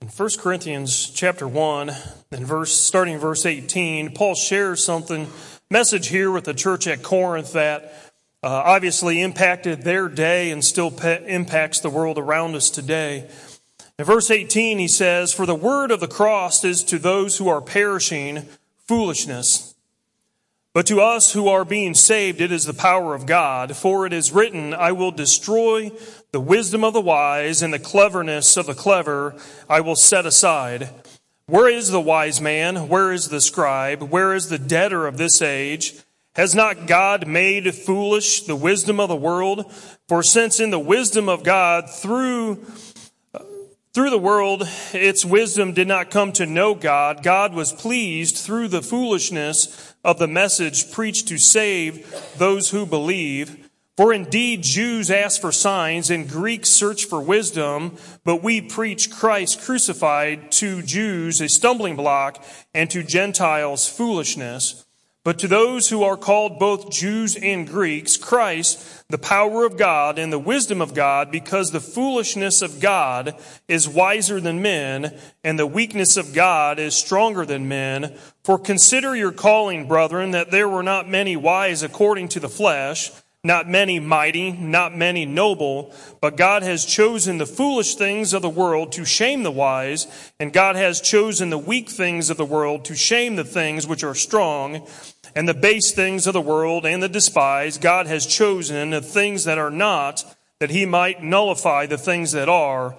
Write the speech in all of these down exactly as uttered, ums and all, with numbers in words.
In First Corinthians chapter one, and verse starting in verse eighteen, Paul shares something, message here with the church at Corinth that uh, obviously impacted their day and still pe- impacts the world around us today. In verse eighteen, he says, "For the word of the cross is to those who are perishing foolishness. But to us who are being saved, it is the power of God. For it is written, I will destroy the wisdom of the wise, and the cleverness of the clever I will set aside. Where is the wise man? Where is the scribe? Where is the debtor of this age? Has not God made foolish the wisdom of the world? For since in the wisdom of God through Through the world, its wisdom did not come to know God, God was pleased through the foolishness of the message preached to save those who believe. For indeed Jews ask for signs and Greeks search for wisdom, but we preach Christ crucified, to Jews a stumbling block and to Gentiles foolishness. But to those who are called both Jews and Greeks, Christ, the power of God and the wisdom of God, because the foolishness of God is wiser than men, and the weakness of God is stronger than men. For consider your calling, brethren, that there were not many wise according to the flesh, not many mighty, not many noble, but God has chosen the foolish things of the world to shame the wise, and God has chosen the weak things of the world to shame the things which are strong, and the base things of the world and the despised. God has chosen the things that are not, that he might nullify the things that are,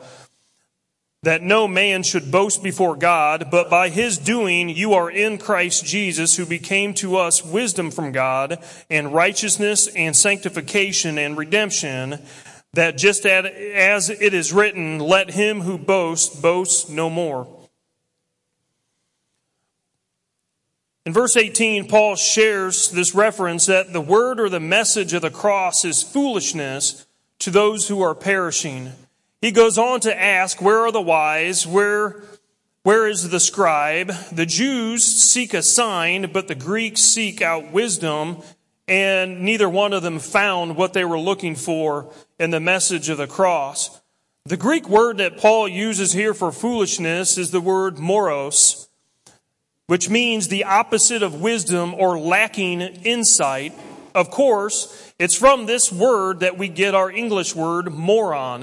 that no man should boast before God, but by his doing you are in Christ Jesus, who became to us wisdom from God, and righteousness and sanctification and redemption, that just as it is written, let him who boasts boast no more." In verse eighteen, Paul shares this reference that the word or the message of the cross is foolishness to those who are perishing. He goes on to ask, where are the wise? Where, where is the scribe? The Jews seek a sign, but the Greeks seek out wisdom, and neither one of them found what they were looking for in the message of the cross. The Greek word that Paul uses here for foolishness is the word moros, which means the opposite of wisdom or lacking insight. Of course, it's from this word that we get our English word moron.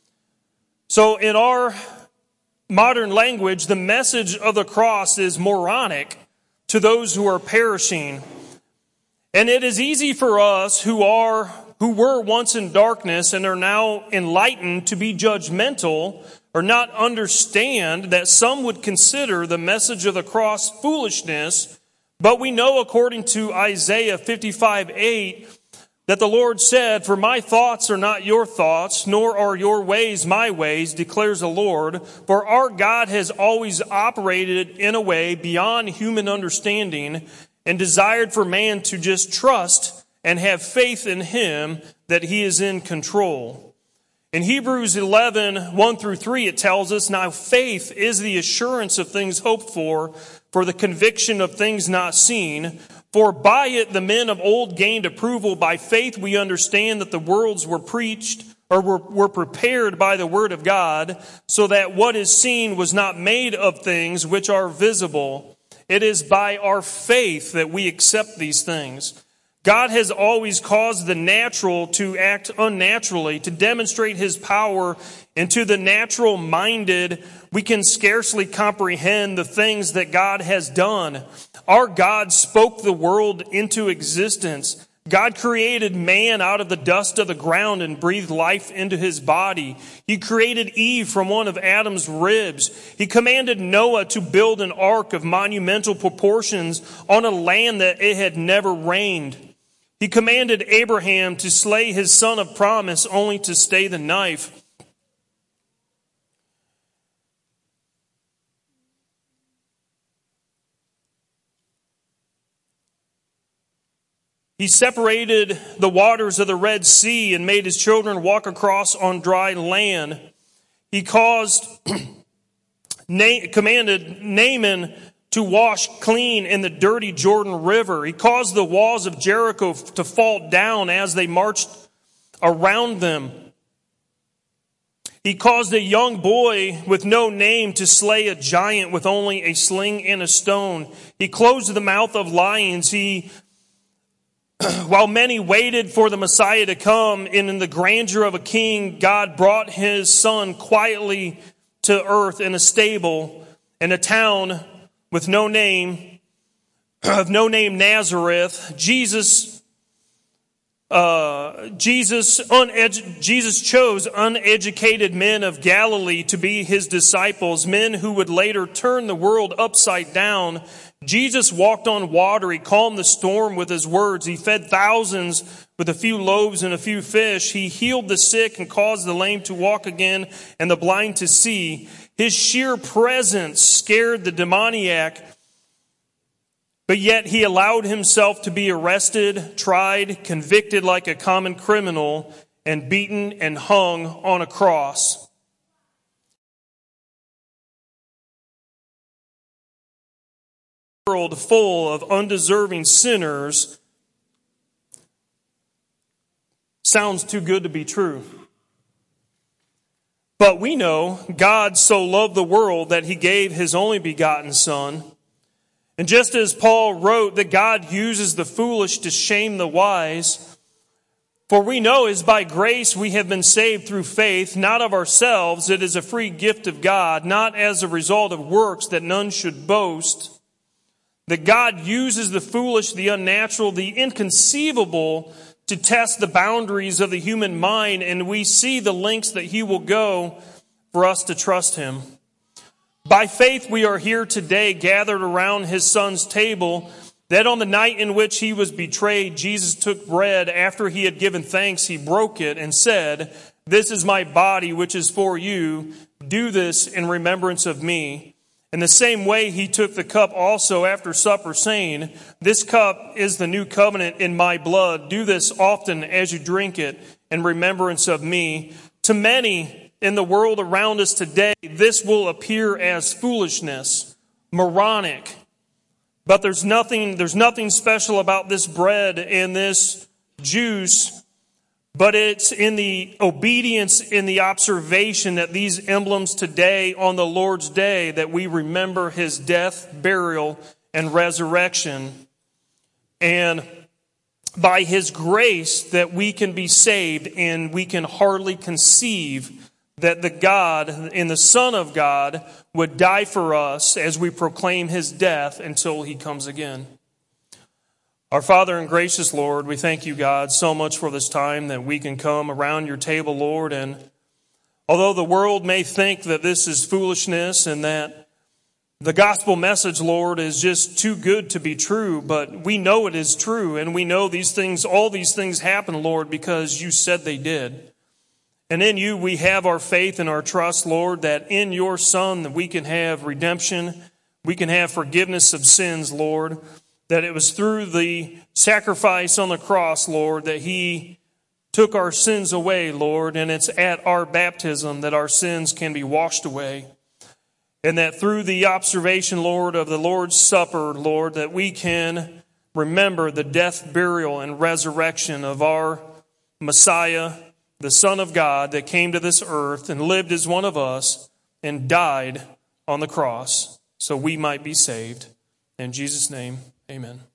So in our modern language, the message of the cross is moronic to those who are perishing. And it is easy for us who are, who were once in darkness and are now enlightened to be judgmental or not understand that some would consider the message of the cross foolishness. But we know according to Isaiah fifty-five eight that the Lord said, "For my thoughts are not your thoughts, nor are your ways my ways, declares the Lord. For our God has always operated in a way beyond human understanding and desired for man to just trust and have faith in him that he is in control." In Hebrews eleven, one through three, it tells us, "Now faith is the assurance of things hoped for, for the conviction of things not seen. For by it the men of old gained approval. By faith we understand that the worlds were preached, or were, were prepared by the word of God, so that what is seen was not made of things which are visible. It is by our faith that we accept these things." God has always caused the natural to act unnaturally, to demonstrate his power, and to the natural minded, we can scarcely comprehend the things that God has done. Our God spoke the world into existence. God created man out of the dust of the ground and breathed life into his body. He created Eve from one of Adam's ribs. He commanded Noah to build an ark of monumental proportions on a land that it had never rained. He commanded Abraham to slay his son of promise only to stay the knife. He separated the waters of the Red Sea and made his children walk across on dry land. He caused, commanded Naaman to wash clean in the dirty Jordan River. He caused the walls of Jericho to fall down as they marched around them. He caused a young boy with no name to slay a giant with only a sling and a stone. He closed the mouth of lions. He, while many waited for the Messiah to come, and in the grandeur of a king, God brought his son quietly to earth in a stable in a town with no name, of no name, Nazareth. Jesus Uh, Jesus, unedu- Jesus chose uneducated men of Galilee to be his disciples, men who would later turn the world upside down. Jesus walked on water. He calmed the storm with his words. He fed thousands with a few loaves and a few fish. He healed the sick and caused the lame to walk again and the blind to see. His sheer presence scared the demoniac. But yet he allowed himself to be arrested, tried, convicted like a common criminal, and beaten and hung on a cross. A world full of undeserving sinners sounds too good to be true. But we know God so loved the world that he gave his only begotten Son. And just as Paul wrote that God uses the foolish to shame the wise, for we know it is by grace we have been saved through faith, not of ourselves. It is a free gift of God, not as a result of works, that none should boast. That God uses the foolish, the unnatural, the inconceivable to test the boundaries of the human mind, and we see the lengths that he will go for us to trust him. By faith we are here today, gathered around his Son's table, that on the night in which he was betrayed, Jesus took bread. After he had given thanks, he broke it and said, "This is my body, which is for you. Do this in remembrance of me." In the same way, he took the cup also after supper, saying, "This cup is the new covenant in my blood. Do this often as you drink it in remembrance of me." To many in the world around us today, this will appear as foolishness, moronic. But there's nothing, there's nothing special about this bread and this juice, but it's in the obedience, in the observation that these emblems today on the Lord's Day, that we remember his death, burial, and resurrection. And by his grace that we can be saved, and we can hardly conceive that the God and the Son of God would die for us as we proclaim his death until he comes again. Our Father and gracious Lord, we thank you, God, so much for this time that we can come around your table, Lord. And although the world may think that this is foolishness and that the gospel message, Lord, is just too good to be true, but we know it is true, and we know these things, all these things happen, Lord, because you said they did. And in you we have our faith and our trust, Lord, that in your Son that we can have redemption, we can have forgiveness of sins, Lord, that it was through the sacrifice on the cross, Lord, that he took our sins away, Lord, and it's at our baptism that our sins can be washed away. And that through the observation, Lord, of the Lord's Supper, Lord, that we can remember the death, burial, and resurrection of our Messiah, the Son of God, that came to this earth and lived as one of us and died on the cross so we might be saved. In Jesus' name, amen.